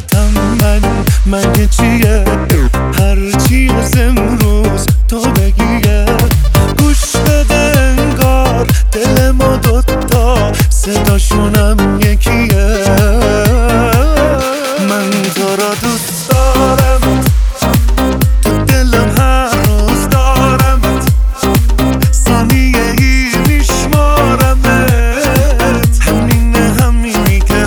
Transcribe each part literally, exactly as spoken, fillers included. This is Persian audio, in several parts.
تنبل مگه چیه؟ هرچی از امروز تو بگیه. گوش بده انگار دل ما دوتا صداشونم یکیه. من تو را دوست دارم، تو دلم هر روز دارمت، ثانیه ای میشمارمت، همینه همینی که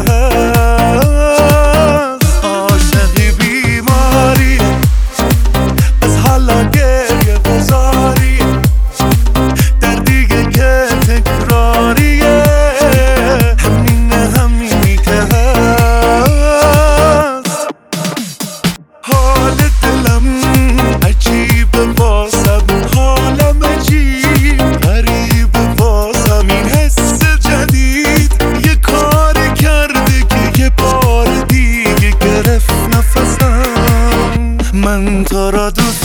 هست. عاشقی بیماری از حالا گریه بزاری، در دیگه که تکراریه، همینه همینی که هست. حال دلم عجیبه واسم، حالم عجیب غریبه واسم، این حس جدید یه کاری کرده که یه بار دیگه گرفت نفسم. من تو را دوست